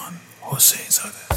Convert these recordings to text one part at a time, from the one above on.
حسین زاده.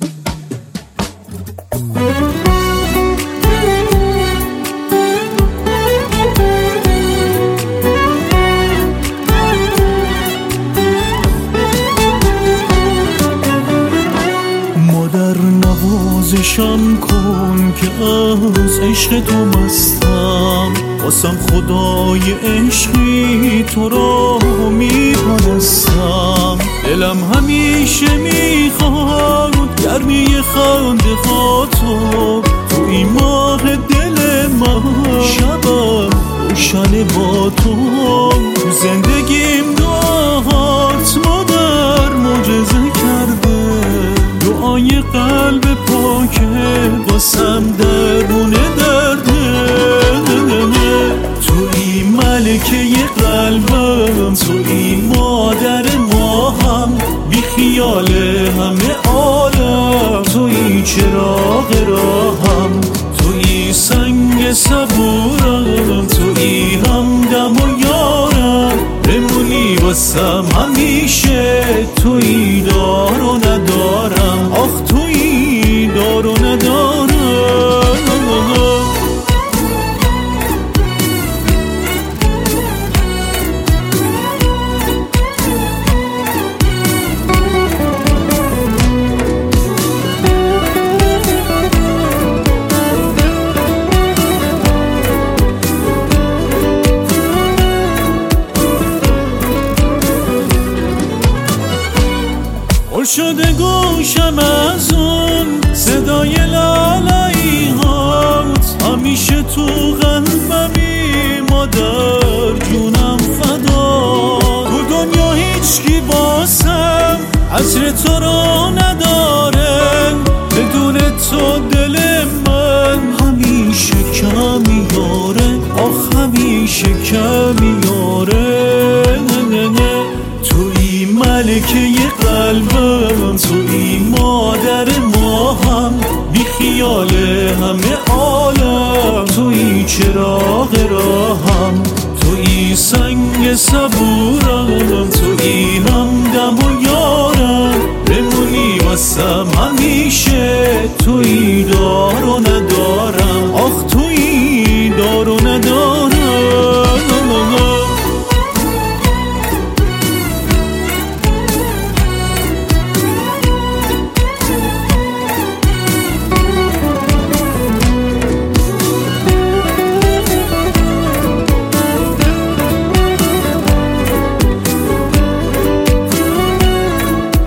مادر نوازشم کن که از عشق تو مستم، واسم خدای عشقی تو را میپرستم. دلم همیشه میخواد گرمی خنده ها تو این ماه دل من، شبم روشن با تو زندگیم دعات مادر معجزه کرده. دعای قلب پاکه واسم درونه درده. توی ملکه قلبم، توی مادر ما هم، بی خیال همه عالم، توی چراغ راهم، توی سنگ صبورم، توی همدم و یارم، بمونی واسم همیشه. توی دار و ندارم، آخ توی دار و ندارم. شده گوشم از اون صدای لالایی هات، همیشه تو قلبمی مادر جونم فدا. تو دنیا هیچکی واسم عطر تو را نداره، بدون تو دل من همیشه کمی یاره، آخ همیشه کمی یاره. توی ملکه قلبم، توی مادر ما هم، بی خیال همه عالم، توی چراغ راهم، توی سنگ صبورم، توی همدم و یارم، بمونی واسم همیشه. توی دار و ندارم، آخ توی دار و ندارم.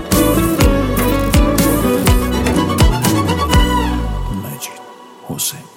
حسین